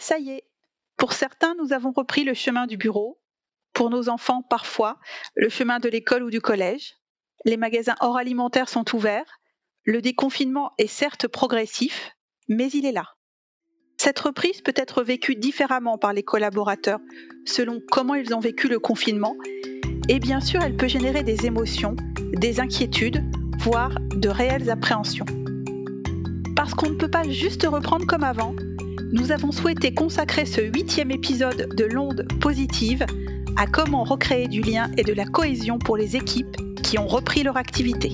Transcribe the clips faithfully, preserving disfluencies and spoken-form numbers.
Ça y est, pour certains, nous avons repris le chemin du bureau. Pour nos enfants, parfois, le chemin de l'école ou du collège. Les magasins hors alimentaires sont ouverts. Le déconfinement est certes progressif, mais il est là. Cette reprise peut être vécue différemment par les collaborateurs, selon comment ils ont vécu le confinement. Et bien sûr, elle peut générer des émotions, des inquiétudes, voire de réelles appréhensions. Parce qu'on ne peut pas juste reprendre comme avant, nous avons souhaité consacrer ce huitième épisode de l'onde positive à comment recréer du lien et de la cohésion pour les équipes qui ont repris leur activité.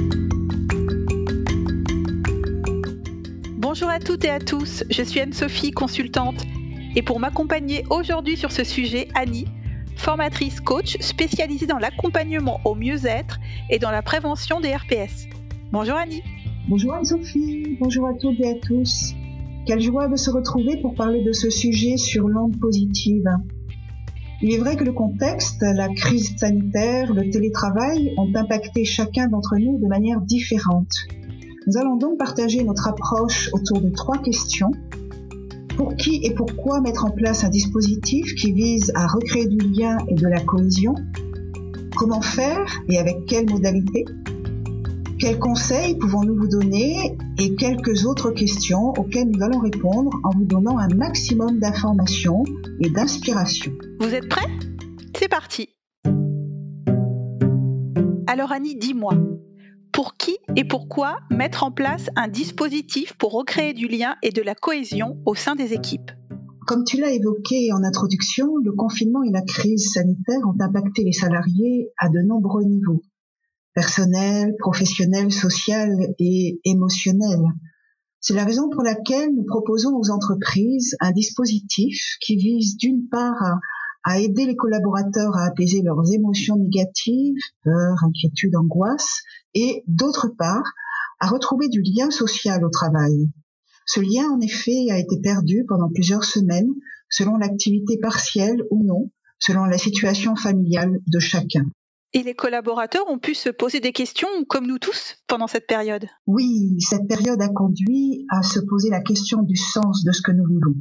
Bonjour à toutes et à tous, je suis Anne-Sophie, consultante, et pour m'accompagner aujourd'hui sur ce sujet, Annie, formatrice coach spécialisée dans l'accompagnement au mieux-être et dans la prévention des R P S. Bonjour Annie. Bonjour Anne-Sophie, bonjour à toutes et à tous. Quelle joie de se retrouver pour parler de ce sujet sur l'onde positive. Il est vrai que le contexte, la crise sanitaire, le télétravail ont impacté chacun d'entre nous de manière différente. Nous allons donc partager notre approche autour de trois questions. Pour qui et pourquoi mettre en place un dispositif qui vise à recréer du lien et de la cohésion? Comment faire et avec quelles modalités? Quels conseils pouvons-nous vous donner et quelques autres questions auxquelles nous allons répondre en vous donnant un maximum d'informations et d'inspiration. Vous êtes prêts? C'est parti. Alors Annie, dis-moi, pour qui et pourquoi mettre en place un dispositif pour recréer du lien et de la cohésion au sein des équipes? Comme tu l'as évoqué en introduction, le confinement et la crise sanitaire ont impacté les salariés à de nombreux niveaux. Personnel, professionnel, social et émotionnel. C'est la raison pour laquelle nous proposons aux entreprises un dispositif qui vise d'une part à, à aider les collaborateurs à apaiser leurs émotions négatives, peur, inquiétude, angoisse, et d'autre part à retrouver du lien social au travail. Ce lien, en effet, a été perdu pendant plusieurs semaines, selon l'activité partielle ou non, selon la situation familiale de chacun. Et les collaborateurs ont pu se poser des questions, comme nous tous, pendant cette période? Oui, cette période a conduit à se poser la question du sens de ce que nous vivons.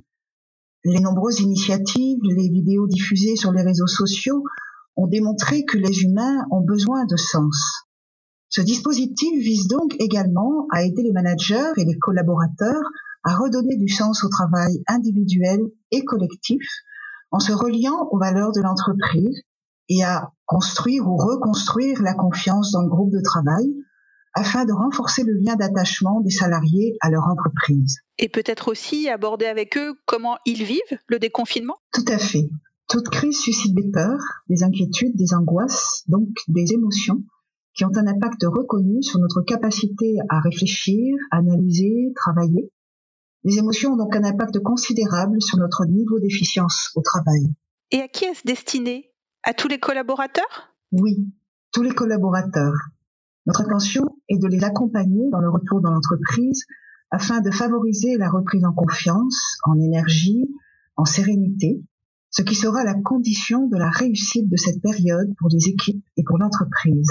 Les nombreuses initiatives, les vidéos diffusées sur les réseaux sociaux ont démontré que les humains ont besoin de sens. Ce dispositif vise donc également à aider les managers et les collaborateurs à redonner du sens au travail individuel et collectif en se reliant aux valeurs de l'entreprise et à construire ou reconstruire la confiance dans le groupe de travail afin de renforcer le lien d'attachement des salariés à leur entreprise. Et peut-être aussi aborder avec eux comment ils vivent le déconfinement? Tout à fait. Toute crise suscite des peurs, des inquiétudes, des angoisses, donc des émotions qui ont un impact reconnu sur notre capacité à réfléchir, analyser, travailler. Les émotions ont donc un impact considérable sur notre niveau d'efficience au travail. Et à qui est-ce destiné? À tous les collaborateurs? Oui, tous les collaborateurs. Notre intention est de les accompagner dans le retour dans l'entreprise afin de favoriser la reprise en confiance, en énergie, en sérénité, ce qui sera la condition de la réussite de cette période pour les équipes et pour l'entreprise.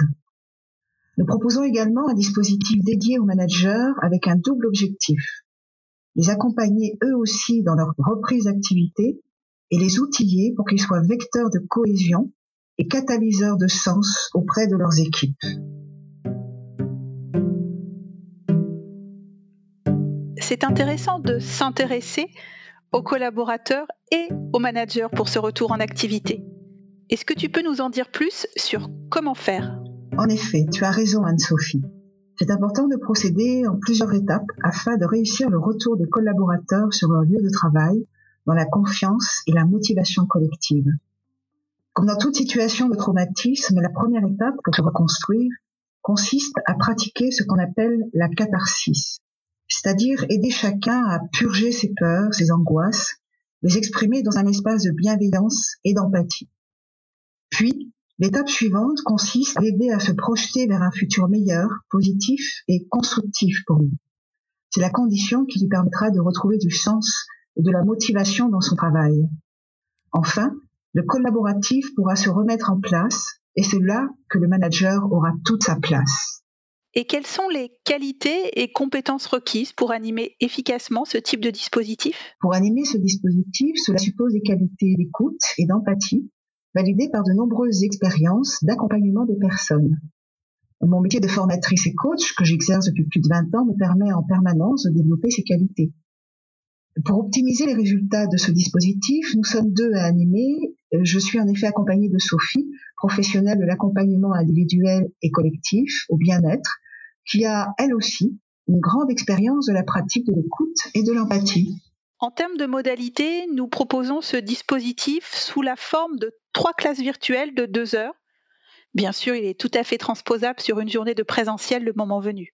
Nous proposons également un dispositif dédié aux managers avec un double objectif. Les accompagner eux aussi dans leur reprise d'activité et les outiller pour qu'ils soient vecteurs de cohésion et catalyseurs de sens auprès de leurs équipes. C'est intéressant de s'intéresser aux collaborateurs et aux managers pour ce retour en activité. Est-ce que tu peux nous en dire plus sur comment faire? En effet, tu as raison Anne-Sophie. C'est important de procéder en plusieurs étapes afin de réussir le retour des collaborateurs sur leur lieu de travail dans la confiance et la motivation collective. Comme dans toute situation de traumatisme, la première étape pour se reconstruire consiste à pratiquer ce qu'on appelle la catharsis, c'est-à-dire aider chacun à purger ses peurs, ses angoisses, les exprimer dans un espace de bienveillance et d'empathie. Puis, l'étape suivante consiste à aider à se projeter vers un futur meilleur, positif et constructif pour lui. C'est la condition qui lui permettra de retrouver du sens et de la motivation dans son travail. Enfin, le collaboratif pourra se remettre en place et c'est là que le manager aura toute sa place. Et quelles sont les qualités et compétences requises pour animer efficacement ce type de dispositif ? Pour animer ce dispositif, cela suppose des qualités d'écoute et d'empathie, validées par de nombreuses expériences d'accompagnement des personnes. Mon métier de formatrice et coach, que j'exerce depuis plus de vingt ans, me permet en permanence de développer ces qualités. Pour optimiser les résultats de ce dispositif, nous sommes deux à animer. Je suis en effet accompagnée de Sophie, professionnelle de l'accompagnement individuel et collectif au bien-être, qui a, elle aussi, une grande expérience de la pratique de l'écoute et de l'empathie. En termes de modalités, nous proposons ce dispositif sous la forme de trois classes virtuelles de deux heures. Bien sûr, il est tout à fait transposable sur une journée de présentiel le moment venu.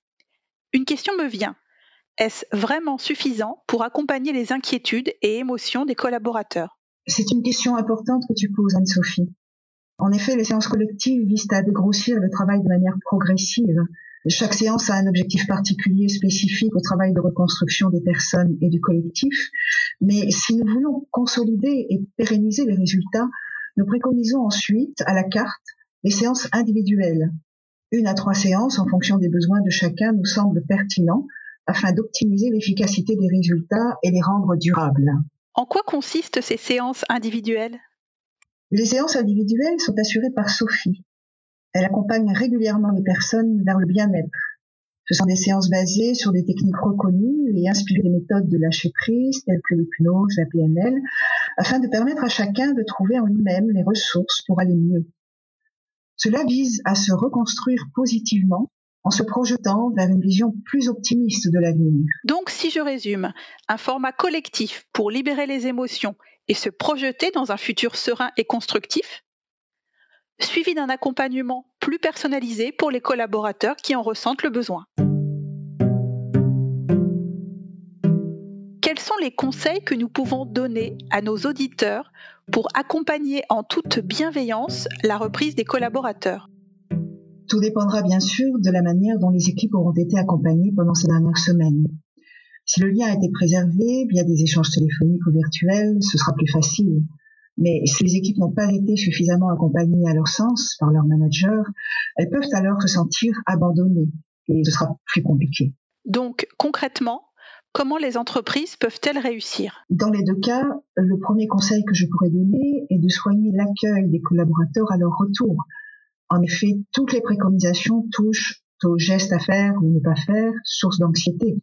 Une question me vient. Est-ce vraiment suffisant pour accompagner les inquiétudes et émotions des collaborateurs ? C'est une question importante que tu poses, Anne-Sophie. En effet, les séances collectives visent à dégrossir le travail de manière progressive. Chaque séance a un objectif particulier spécifique au travail de reconstruction des personnes et du collectif. Mais si nous voulons consolider et pérenniser les résultats, nous préconisons ensuite, à la carte, les séances individuelles. Une à trois séances, en fonction des besoins de chacun, nous semble pertinent afin d'optimiser l'efficacité des résultats et les rendre durables. En quoi consistent ces séances individuelles ? Les séances individuelles sont assurées par Sophie. Elle accompagne régulièrement les personnes vers le bien-être. Ce sont des séances basées sur des techniques reconnues et inspirées des méthodes de lâcher-prise telles que l'hypnose, la P N L, afin de permettre à chacun de trouver en lui-même les ressources pour aller mieux. Cela vise à se reconstruire positivement en se projetant vers une vision plus optimiste de l'avenir. Donc, si je résume, un format collectif pour libérer les émotions et se projeter dans un futur serein et constructif, suivi d'un accompagnement plus personnalisé pour les collaborateurs qui en ressentent le besoin. Quels sont les conseils que nous pouvons donner à nos auditeurs pour accompagner en toute bienveillance la reprise des collaborateurs ? Tout dépendra bien sûr de la manière dont les équipes auront été accompagnées pendant ces dernières semaines. Si le lien a été préservé via des échanges téléphoniques ou virtuels, ce sera plus facile. Mais si les équipes n'ont pas été suffisamment accompagnées à leur sens par leur manager, elles peuvent alors se sentir abandonnées et ce sera plus compliqué. Donc, concrètement, comment les entreprises peuvent-elles réussir ? Dans les deux cas, le premier conseil que je pourrais donner est de soigner l'accueil des collaborateurs à leur retour. En effet, toutes les préconisations touchent aux gestes à faire ou ne pas faire, source d'anxiété.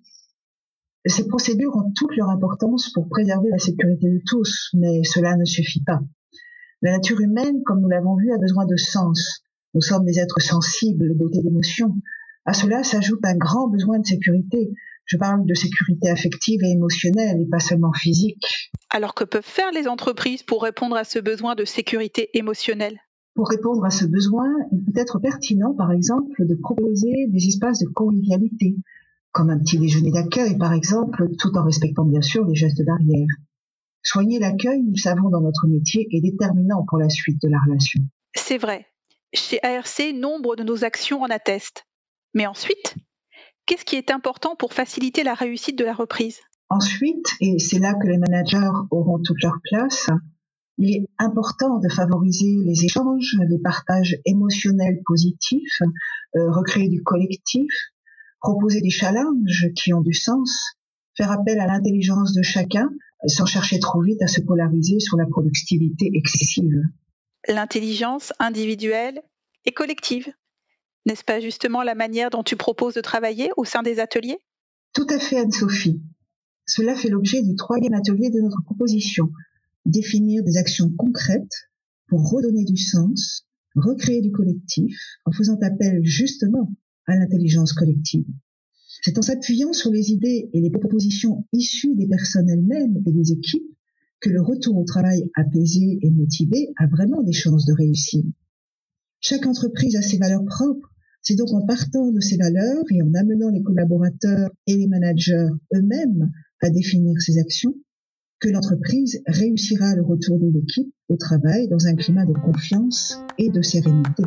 Ces procédures ont toute leur importance pour préserver la sécurité de tous, mais cela ne suffit pas. La nature humaine, comme nous l'avons vu, a besoin de sens. Nous sommes des êtres sensibles, dotés d'émotions. À cela s'ajoute un grand besoin de sécurité. Je parle de sécurité affective et émotionnelle, et pas seulement physique. Alors que peuvent faire les entreprises pour répondre à ce besoin de sécurité émotionnelle ? Pour répondre à ce besoin, il peut être pertinent, par exemple, de proposer des espaces de convivialité, comme un petit déjeuner d'accueil, par exemple, tout en respectant bien sûr les gestes barrières. Soigner l'accueil, nous le savons dans notre métier, est déterminant pour la suite de la relation. C'est vrai. Chez A R C, nombre de nos actions en attestent. Mais ensuite, qu'est-ce qui est important pour faciliter la réussite de la reprise ? Ensuite, et c'est là que les managers auront toute leur place, il est important de favoriser les échanges, les partages émotionnels positifs, euh, recréer du collectif, proposer des challenges qui ont du sens, faire appel à l'intelligence de chacun sans chercher trop vite à se polariser sur la productivité excessive. L'intelligence individuelle et collective. N'est-ce pas justement la manière dont tu proposes de travailler au sein des ateliers ? Tout à fait, Anne-Sophie. Cela fait l'objet du troisième atelier de notre proposition. Définir des actions concrètes pour redonner du sens, recréer du collectif, en faisant appel justement à l'intelligence collective. C'est en s'appuyant sur les idées et les propositions issues des personnes elles-mêmes et des équipes que le retour au travail apaisé et motivé a vraiment des chances de réussir. Chaque entreprise a ses valeurs propres. C'est donc en partant de ces valeurs et en amenant les collaborateurs et les managers eux-mêmes à définir ces actions que l'entreprise réussira le retour de l'équipe au travail dans un climat de confiance et de sérénité.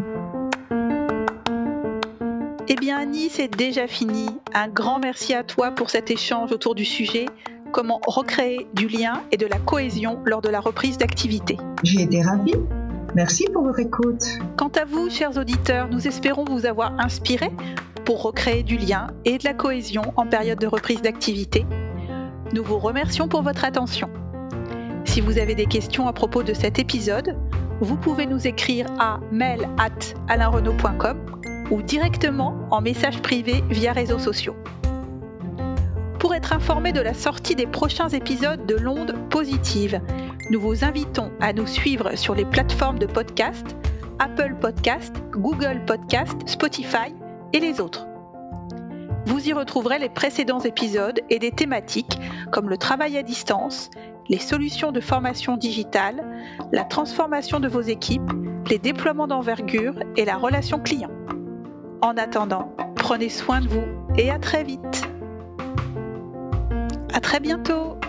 Eh bien Annie, c'est déjà fini. Un grand merci à toi pour cet échange autour du sujet « Comment recréer du lien et de la cohésion lors de la reprise d'activité ». J'ai été ravie. Merci pour votre écoute. Quant à vous, chers auditeurs, nous espérons vous avoir inspiré pour recréer du lien et de la cohésion en période de reprise d'activité. Nous vous remercions pour votre attention. Si vous avez des questions à propos de cet épisode, vous pouvez nous écrire à mail arobase alain renaud point com ou directement en message privé via réseaux sociaux. Pour être informé de la sortie des prochains épisodes de l'Onde Positive, nous vous invitons à nous suivre sur les plateformes de podcast, Apple Podcast, Google Podcast, Spotify et les autres. Vous y retrouverez les précédents épisodes et des thématiques comme le travail à distance, les solutions de formation digitale, la transformation de vos équipes, les déploiements d'envergure et la relation client. En attendant, prenez soin de vous et à très vite. À très bientôt.